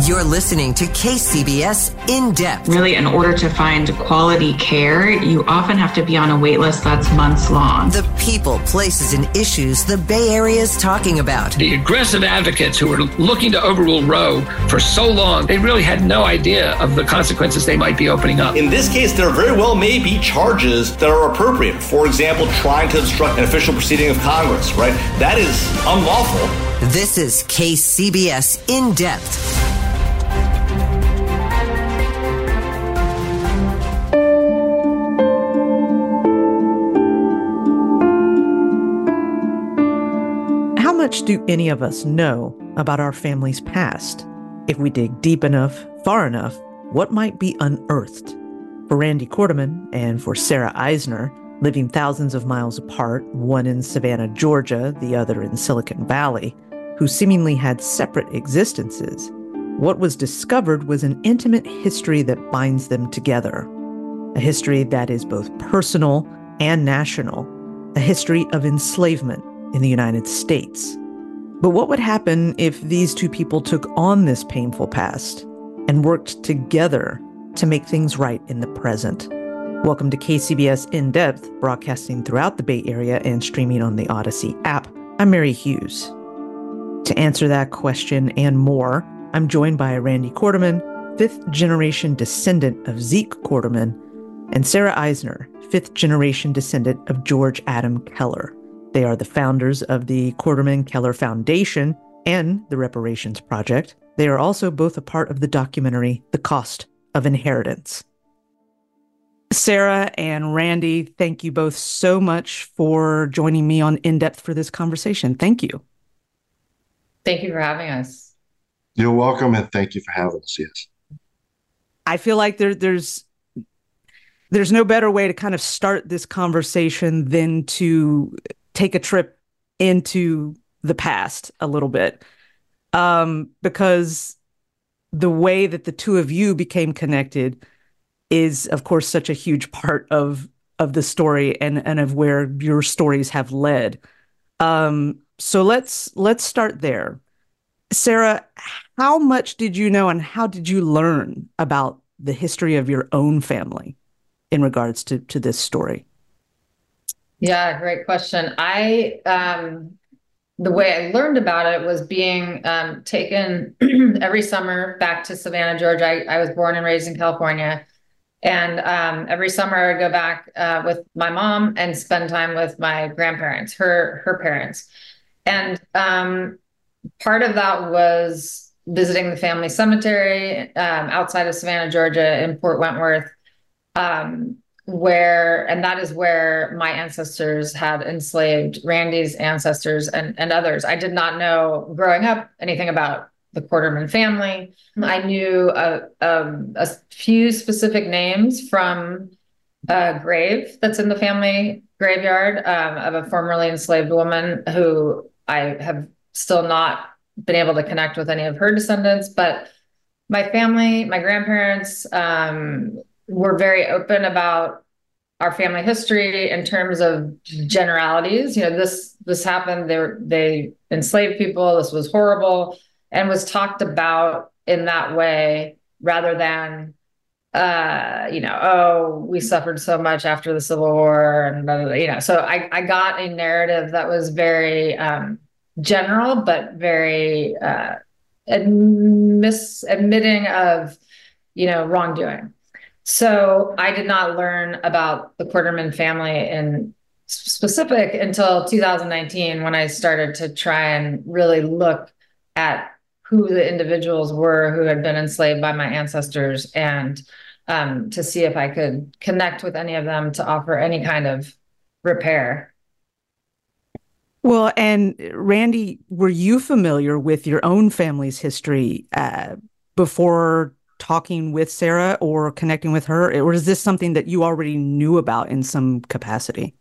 You're listening to KCBS In Depth. Really, in order to find quality care, you often have to be on a wait list that's months long. The people, places, and issues the Bay Area is talking about. The aggressive advocates who were looking to overrule Roe for so long, they really had no idea of the consequences they might be opening up. In this case, there very well may be charges that are appropriate. For example, trying to obstruct an official proceeding of Congress, right? That is unlawful. This is KCBS In Depth. How much do any of us know about our family's past? If we dig deep enough, far enough, what might be unearthed? For Randy Quarterman and for Sarah Eisner, living thousands of miles apart, one in Savannah, Georgia, the other in Silicon Valley, who seemingly had separate existences, what was discovered was an intimate history that binds them together. A history that is both personal and national, a history of enslavement in the United States. But what would happen if these two people took on this painful past and worked together to make things right in the present? Welcome to KCBS In Depth, broadcasting throughout the Bay Area and streaming on the Odyssey app. I'm Mary Hughes. To answer that question and more, I'm joined by Randy Quarterman, fifth-generation descendant of Zeke Quarterman, and Sarah Eisner, fifth-generation descendant of George Adam Keller. They are the founders of the Quarterman Keller Foundation and the Reparations Project. They are also both a part of the documentary, The Cost of Inheritance. Sarah and Randy, thank you both so much for joining me on In Depth for this conversation. Thank you. Thank you for having us. You're welcome, and thank you for having us. Yes. I feel like there's no better way to kind of start this conversation than to take a trip into the past a little bit, because the way that the two of you became connected is, of course, such a huge part of the story and of where your stories have led. So let's start there. Sarah, how much did you know and how did you learn about the history of your own family in regards to this story? Yeah, great question. The way I learned about it was being taken every summer back to Savannah, Georgia. I was born and raised in California. And every summer I go back with my mom and spend time with my grandparents, her parents. And part of that was visiting the family cemetery outside of Savannah, Georgia in Port Wentworth, and that is where my ancestors had enslaved Randy's ancestors and others. I did not know growing up anything about the Quarterman family. I knew a few specific names from a grave that's in the family graveyard of a formerly enslaved woman who I have still not been able to connect with any of her descendants. But my family, my grandparents, were very open about our family history in terms of generalities. You know, this happened. They enslaved people. This was horrible, and was talked about in that way rather than, we suffered so much after the Civil War, and blah, blah, blah, So I got a narrative that was very general, but very admitting of, wrongdoing. So I did not learn about the Quarterman family in specific until 2019, when I started to try and really look at who the individuals were who had been enslaved by my ancestors, and to see if I could connect with any of them to offer any kind of repair. Well, and Randy, were you familiar with your own family's history before talking with Sarah or connecting with her? Or is this something that you already knew about in some capacity?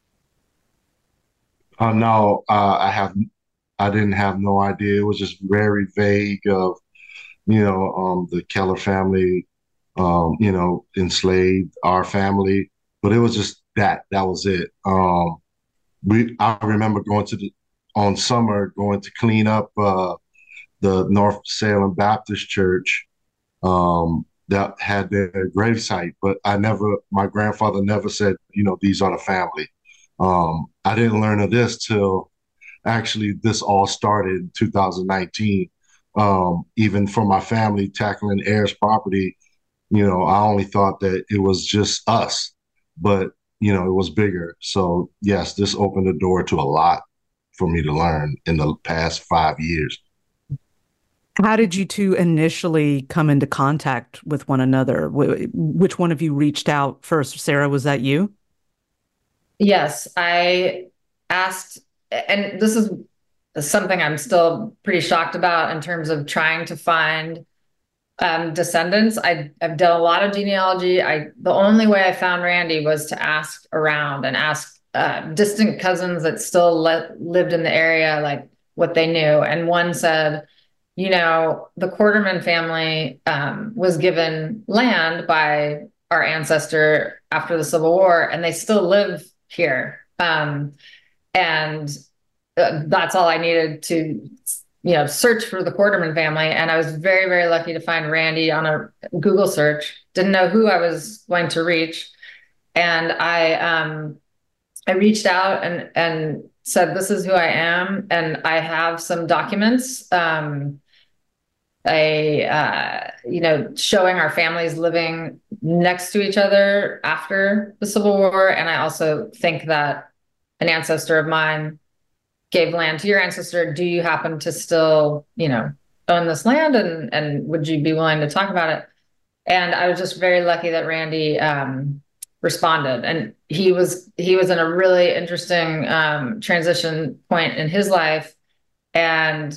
No, I didn't have no idea. It was just very vague of, the Keller family, enslaved our family, but it was just that was it. I remember going to clean up the North Salem Baptist Church that had their gravesite, but my grandfather never said, these are the family. I didn't learn of this till actually this all started in 2019. Even for my family tackling heirs property, I only thought that it was just us, but it was bigger. So yes, this opened the door to a lot for me to learn in the past 5 years. How did you two initially come into contact with one another? Which one of you reached out first? Sarah, was that you? Yes, I asked, and this is something I'm still pretty shocked about in terms of trying to find descendants. I've done a lot of genealogy. The only way I found Randy was to ask around and ask distant cousins that still lived in the area, like what they knew. And one said, the Quarterman family was given land by our ancestor after the Civil War, and they still live here. And that's all I needed to, search for the Quarterman family. And I was very, very lucky to find Randy on a Google search. Didn't know who I was going to reach. And I reached out and said, this is who I am. And I have some documents, showing our families living next to each other after the Civil War. And I also think that an ancestor of mine gave land to your ancestor. Do you happen to still, own this land? And would you be willing to talk about it? And I was just very lucky that Randy responded. And he was in a really interesting transition point in his life. And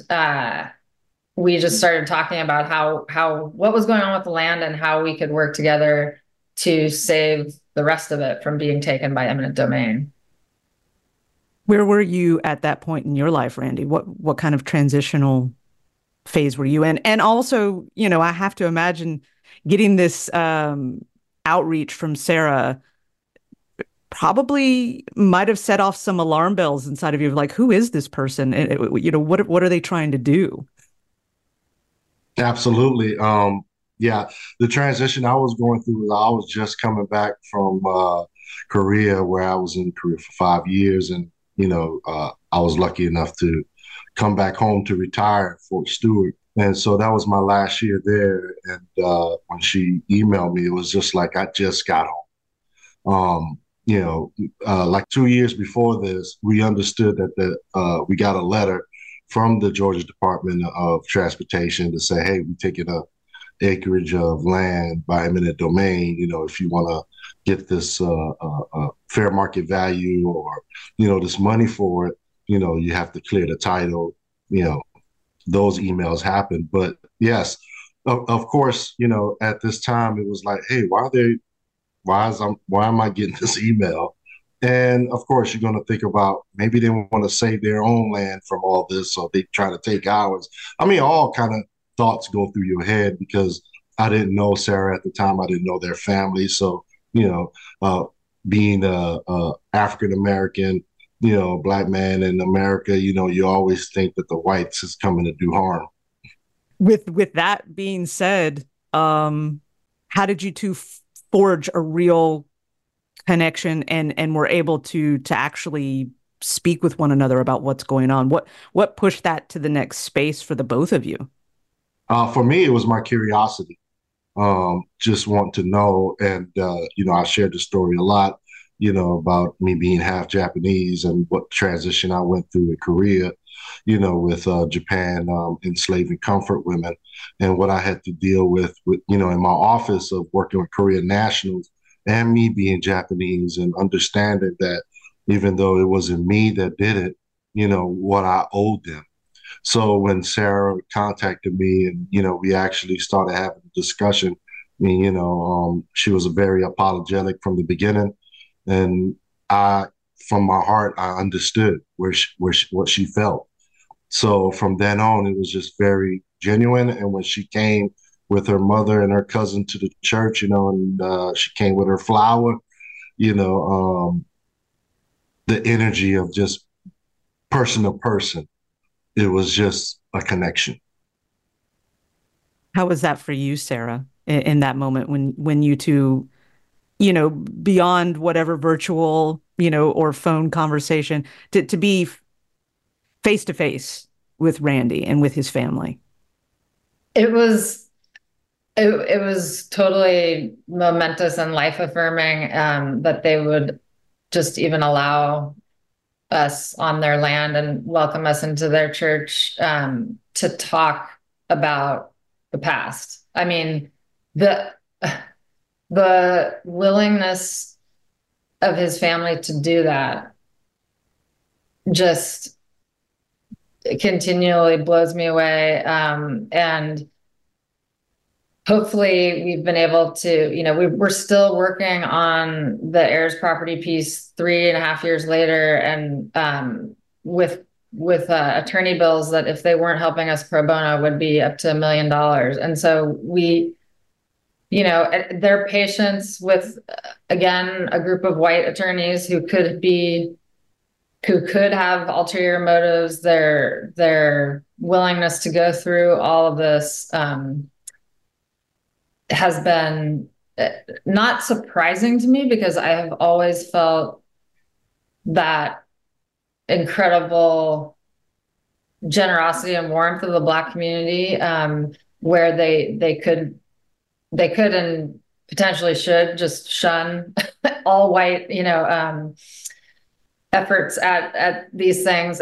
we just started talking about what was going on with the land and how we could work together to save the rest of it from being taken by eminent domain. Where were you at that point in your life, Randy? What kind of transitional phase were you in? And also, I have to imagine getting this outreach from Sarah probably might have set off some alarm bells inside of you, like, who is this person? And, what are they trying to do? Absolutely. Yeah, the transition I was going through was I was just coming back from Korea, where I was in Korea for 5 years. And, I was lucky enough to come back home to retire at Fort Stewart. And so that was my last year there. And when she emailed me, it was just like I just got home. Like 2 years before this, we understood that we got a letter from the Georgia Department of Transportation to say, hey, we're taking a acreage of land by eminent domain. If you want to get this fair market value or, this money for it, you have to clear the title. Those emails happen. But yes, of course, at this time it was like, hey, why am I getting this email? And of course, you're going to think about maybe they want to save their own land from all this, so they try to take ours. I mean, all kind of thoughts go through your head because I didn't know Sarah at the time. I didn't know their family. So, being a African American, Black man in America, you always think that the whites is coming to do harm. With that being said, how did you two forge a real connection and were able to actually speak with one another about what's going on? What pushed that to the next space for the both of you? For me, it was my curiosity. Just want to know. And, I shared the story a lot, about me being half Japanese and what transition I went through in Korea, with Japan enslaving comfort women and what I had to deal with, in my office of working with Korean nationals and me being Japanese and understanding that even though it wasn't me that did it, what I owed them. So when Sarah contacted me and, we actually started having a discussion, she was very apologetic from the beginning. And from my heart, I understood what she felt. So from then on, it was just very genuine. And when she came with her mother and her cousin to the church, and she came with her flower, the energy of just person to person, it was just a connection. How was that for you, Sarah, in that moment when you two, beyond whatever virtual, or phone conversation, to be face to face with Randy and with his family? It was it was totally momentous and life affirming that they would just even allow us on their land and welcome us into their church to talk about the past. I mean, the willingness of his family to do that just continually blows me away. And hopefully we've been able to, we're still working on the heirs property piece 3.5 years later, and with attorney bills that, if they weren't helping us pro bono, would be up to $1 million. And so their patience with, again, a group of white attorneys who could have ulterior motives, their willingness to go through all of this has been not surprising to me, because I have always felt that incredible generosity and warmth of the Black community, where they could and potentially should just shun all white, efforts at these things.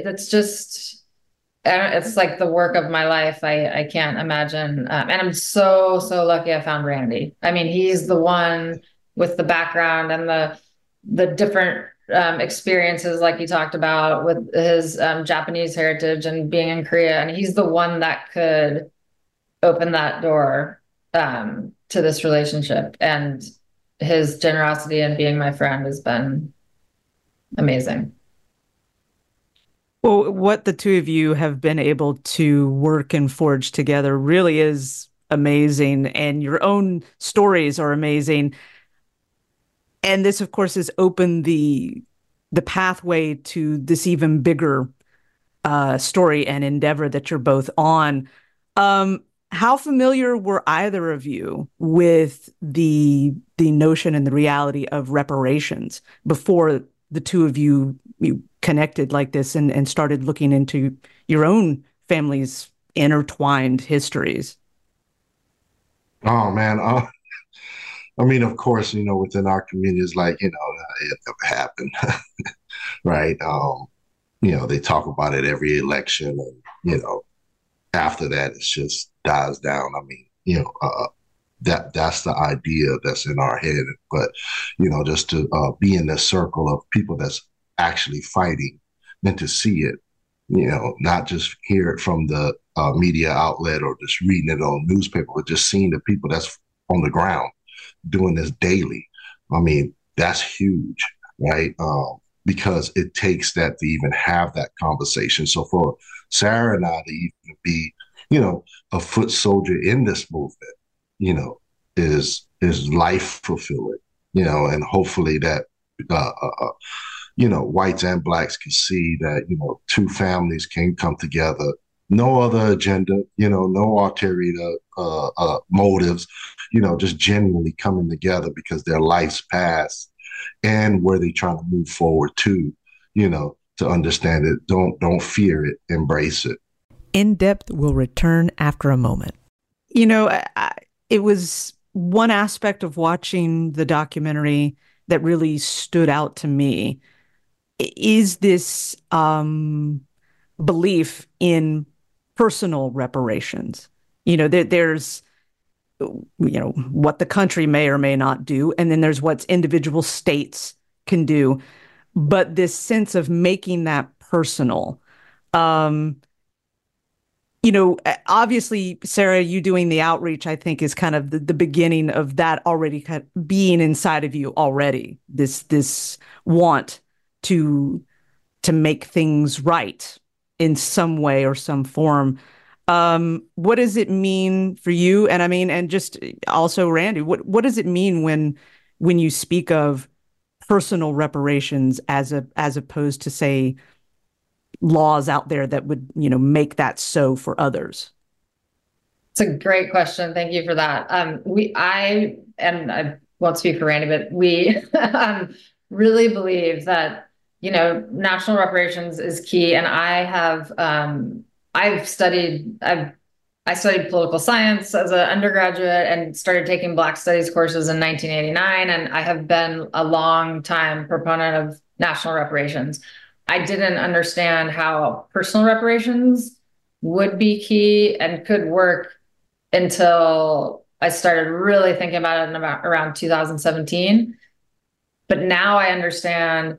It's like the work of my life. I can't imagine. And I'm so lucky I found Randy. I mean, he's the one with the background and the different experiences, like he talked about with his Japanese heritage and being in Korea. And he's the one that could open that door to this relationship. And his generosity and being my friend has been amazing. Well, what the two of you have been able to work and forge together really is amazing, and your own stories are amazing. And this, of course, has opened the pathway to this even bigger story and endeavor that you're both on. How familiar were either of you with the notion and the reality of reparations before the two of you connected like this and started looking into your own family's intertwined histories? Oh man, I mean, of course, within our community, it's like, it never happened, right? They talk about it every election, and after that, it just dies down. I mean, that's the idea that's in our head, but just to be in this circle of people that's actually fighting, and to see it, not just hear it from the media outlet or just reading it on newspaper, but just seeing the people that's on the ground doing this daily. I mean, that's huge, right? Because it takes that to even have that conversation. So for Sarah and I to even be, a foot soldier in this movement, is life fulfilling, and hopefully that, whites and Blacks can see that, two families can come together, no other agenda, no ulterior motives, just genuinely coming together because their lives passed and where they trying to move forward to, to understand it. Don't fear it, embrace it. In Depth will return after a moment. It was one aspect of watching the documentary that really stood out to me is this belief in personal reparations. There's, what the country may or may not do, and then there's what individual states can do. But this sense of making that personal, obviously, Sarah, you doing the outreach, I think, is kind of the beginning of that already kind of being inside of you already. This want to make things right in some way or some form. What does it mean for you? And I mean, and just also Randy, what does it mean when you speak of personal reparations as opposed to, say, laws out there that would, make that so for others? It's a great question. Thank you for that. I won't speak for Randy, but we really believe that, national reparations is key. And I studied political science as an undergraduate and started taking Black Studies courses in 1989. And I have been a long time proponent of national reparations. I didn't understand how personal reparations would be key and could work until I started really thinking about it in around 2017. But now I understand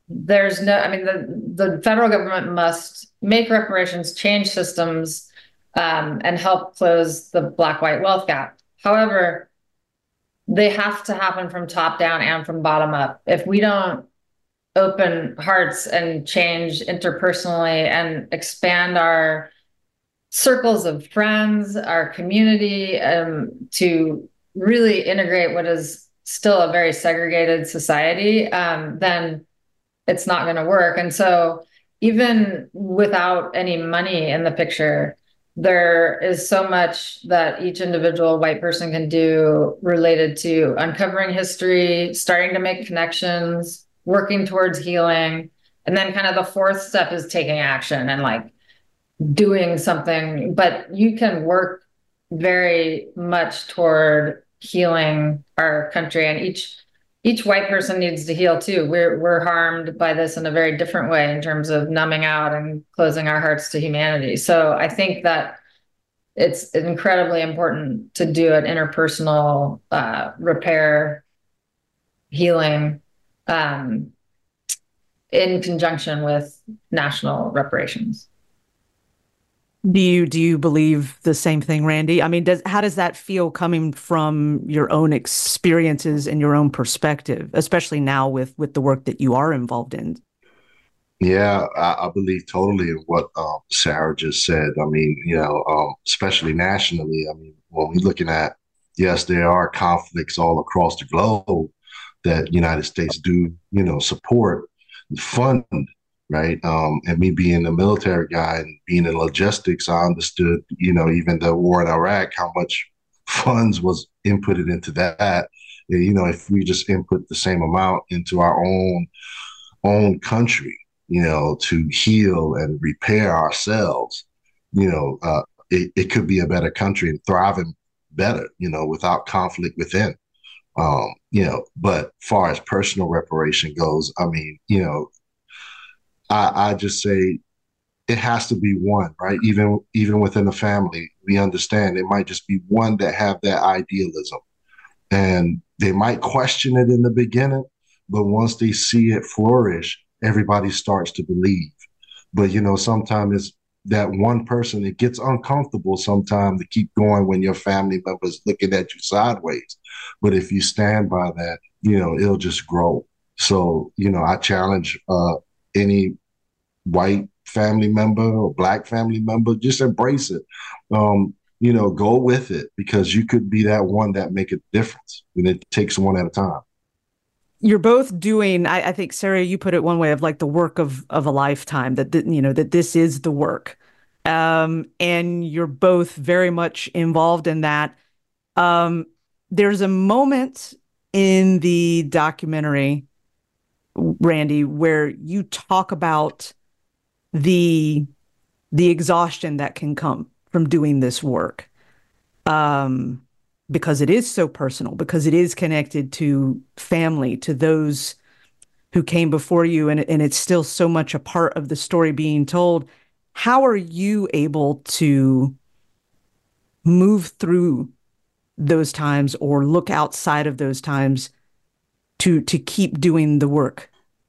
the federal government must make reparations, change systems, and help close the Black-white wealth gap. However, they have to happen from top down and from bottom up. If we don't open hearts and change interpersonally and expand our circles of friends, our community, to really integrate what is still a very segregated society, then it's not going to work. And so even without any money in the picture, there is so much that each individual white person can do related to uncovering history, starting to make connections, working towards healing. And then kind of the fourth step is taking action and like doing something, but you can work very much toward healing our country, and each white person needs to heal too. We're harmed by this in a very different way in terms of numbing out and closing our hearts to humanity. So I think that it's incredibly important to do an interpersonal repair, healing, in conjunction with national reparations. Do you believe the same thing, Randy? I mean, how does that feel coming from your own experiences and your own perspective, especially now with the work that you are involved in? Yeah, I believe totally in what Sarah just said. I mean, especially nationally. I mean, when we're looking at, yes, there are conflicts all across the globe that United States do, support and fund. Right. And me being a military guy and being in logistics, I understood, even the war in Iraq, how much funds was inputted into that. If we just input the same amount into our own country, to heal and repair ourselves, it could be a better country and thriving better, without conflict within. But far as personal reparation goes, I mean, I just say it has to be one, right? Even within the family, we understand it might just be one that have that idealism, and they might question it in the beginning, but once they see it flourish, everybody starts to believe. But sometimes it's that one person, it gets uncomfortable sometimes to keep going when your family members looking at you sideways. But if you stand by that, it'll just grow. So I challenge any white family member or Black family member, just embrace it. Go with it, because you could be that one that make a difference, and it takes one at a time. You're both doing, I think, Sarah, you put it one way, of like the work of a lifetime, that this is the work. And you're both very much involved in that. There's a moment in the documentary, Randy, where you talk about the exhaustion that can come from doing this work, because it is so personal, because it is connected to family, to those who came before you, and it's still so much a part of the story being told. How are you able to move through those times or look outside of those times to keep doing the work?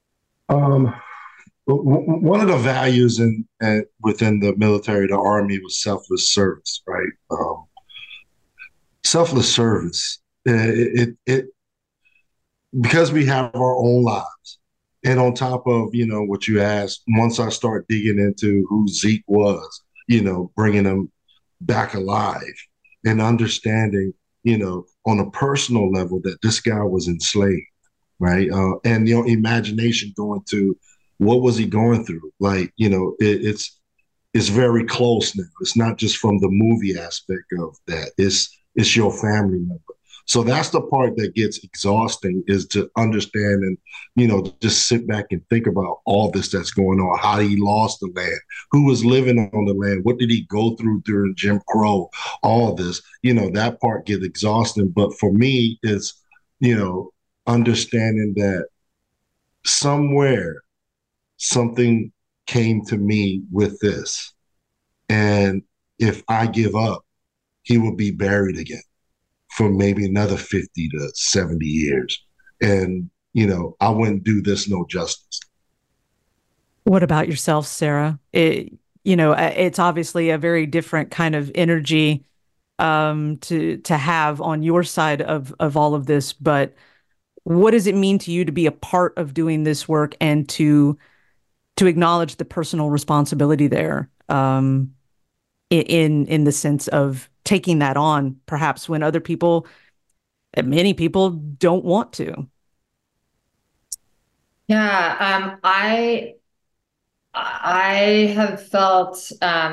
One of the values within the military, the Army, was selfless service, right? Selfless service. It because we have our own lives, and on top of what you asked, once I start digging into who Zeke was, bringing him back alive and understanding, on a personal level, that this guy was enslaved, right? And imagination going to, what was he going through? Like, it's is very close now. It's not just from the movie aspect of that. It's your family member. So that's the part that gets exhausting, is to understand and, just sit back and think about all this that's going on, how he lost the land, who was living on the land, what did he go through during Jim Crow, all this, that part gets exhausting. But for me, it's, understanding that somewhere something came to me with this. And if I give up, he will be buried again for maybe another 50 to 70 years. And, I wouldn't do this no justice. What about yourself, Sarah? It's obviously a very different kind of energy to have on your side of all of this. But what does it mean to you to be a part of doing this work and to acknowledge the personal responsibility there, in the sense of taking that on, perhaps when many people don't want to? Yeah, I have felt,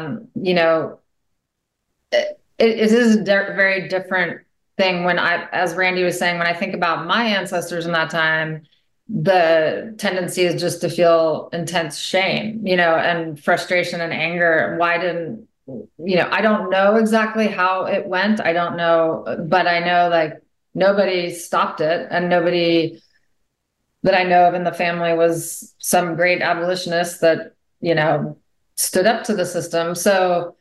it is a very different thing when as Randy was saying, when I think about my ancestors in that time, the tendency is just to feel intense shame, and frustration and anger. Why didn't, I don't know exactly how it went. I don't know, but I know nobody stopped it, and nobody that I know of in the family was some great abolitionist that, stood up to the system. So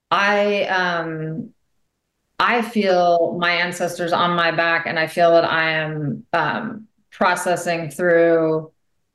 I feel my ancestors on my back, and I feel that I am processing through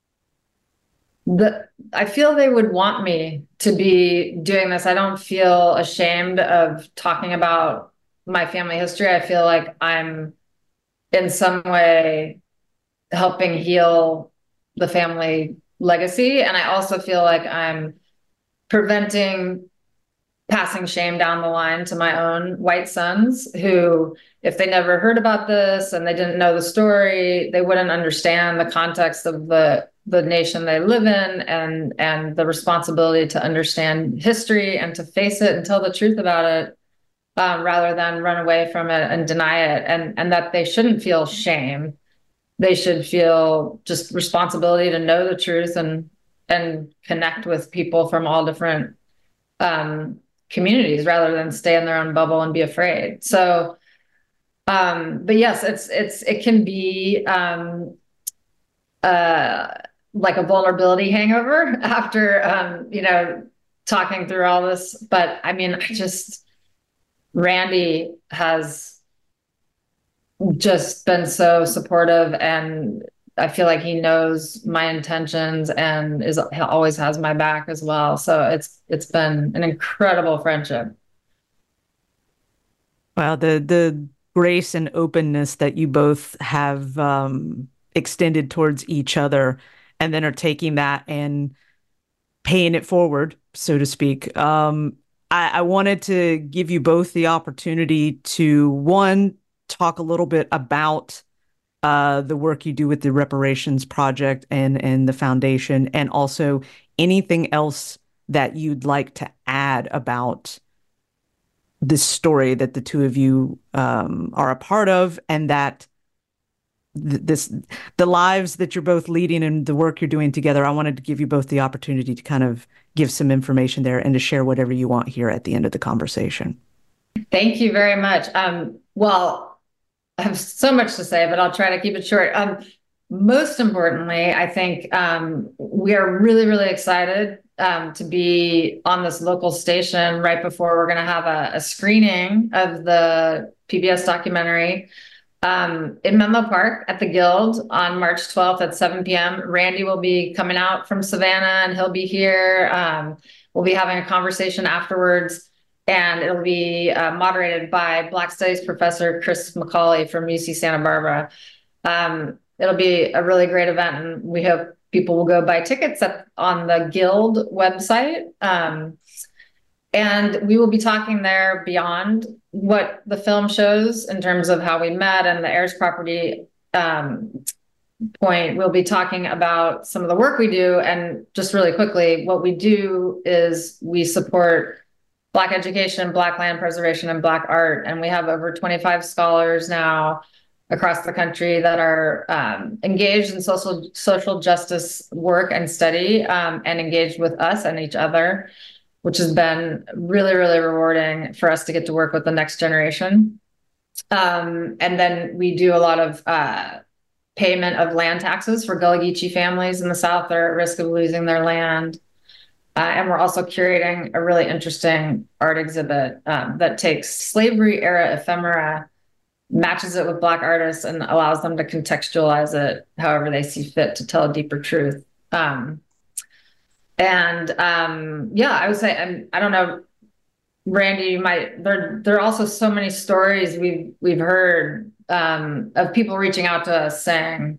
I feel they would want me to be doing this. I don't feel ashamed of talking about my family history. I feel like I'm in some way helping heal the family legacy. And I also feel like I'm preventing passing shame down the line to my own white sons, who, if they never heard about this and they didn't know the story, they wouldn't understand the context of the nation they live in, and the responsibility to understand history and to face it and tell the truth about it, rather than run away from it and deny it. And that they shouldn't feel shame. They should feel just responsibility to know the truth and connect with people from all different communities, rather than stay in their own bubble and be afraid. So, but yes, it can be like a vulnerability hangover after talking through all this. But I mean, Randy has just been so supportive, and I feel like he knows my intentions and always has my back as well. So it's been an incredible friendship. Wow, the grace and openness that you both have extended towards each other, and then are taking that and paying it forward, so to speak. I wanted to give you both the opportunity to, one, talk a little bit about the work you do with the Reparations Project and the foundation, and also anything else that you'd like to add about this story that the two of you are a part of, and that the lives that you're both leading and the work you're doing together. I wanted to give you both the opportunity to kind of give some information there and to share whatever you want here at the end of the conversation. Thank you very much. Well, I have so much to say, but I'll try to keep it short. Most importantly, I think we are really, really excited to be on this local station right before we're going to have a screening of the PBS documentary in Menlo Park at the Guild on March 12th at 7 p.m. Randy will be coming out from Savannah, and he'll be here. We'll be having a conversation afterwards, and it'll be moderated by Black Studies professor Chris McCauley from UC Santa Barbara. It'll be a really great event, and we hope people will go buy tickets on the Guild website. And we will be talking there beyond what the film shows in terms of how we met and the Ayers property point, we'll be talking about some of the work we do. And just really quickly, what we do is we support Black education, Black land preservation, and Black art. And we have over 25 scholars now across the country that are engaged in social justice work and study, and engaged with us and each other, which has been really, really rewarding for us to get to work with the next generation. And then we do a lot of payment of land taxes for Gullah Geechee families in the South that are at risk of losing their land. And we're also curating a really interesting art exhibit that takes slavery era ephemera, matches it with Black artists, and allows them to contextualize it however they see fit to tell a deeper truth. I would say, and I don't know, Randy, you might, there are also so many stories we've heard of people reaching out to us saying,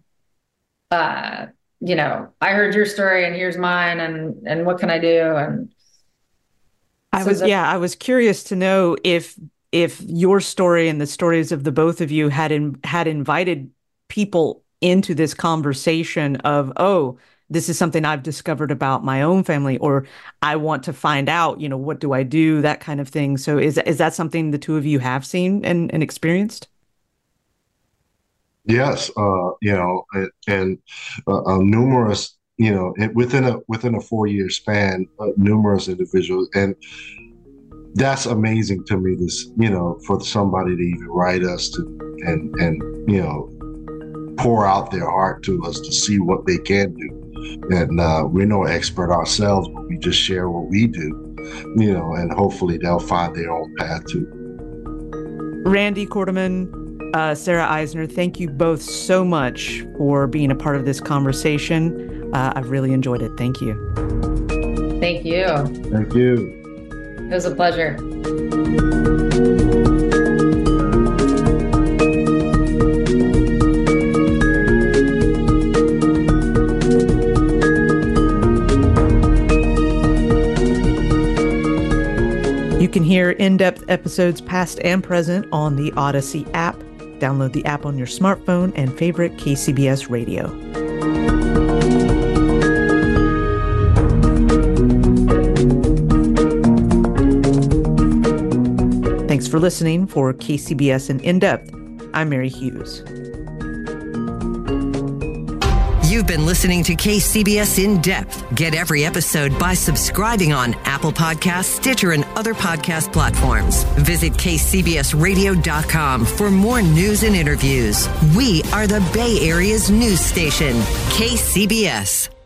I heard your story and here's mine, and what can I do? And I was curious to know if your story and the stories of the both of you had invited people into this conversation of, oh, this is something I've discovered about my own family, or I want to find out, what do I do, that kind of thing. So is that something the two of you have seen and experienced? Yes, numerous, within a 4-year span, numerous individuals, and that's amazing to me. This, for somebody to even write us and pour out their heart to us to see what they can do, and we're no expert ourselves, but we just share what we do, and hopefully they'll find their own path too. Randy Quarterman, Sarah Eisner, thank you both so much for being a part of this conversation. I've really enjoyed it. Thank you. Thank you. Thank you. It was a pleasure. You can hear in-depth episodes past and present on the Odyssey app. Download the app on your smartphone and favorite KCBS radio. Thanks for listening. For KCBS and In-Depth, I'm Mary Hughes. You've been listening to KCBS In Depth. Get every episode by subscribing on Apple Podcasts, Stitcher, and other podcast platforms. Visit kcbsradio.com for more news and interviews. We are the Bay Area's news station, KCBS.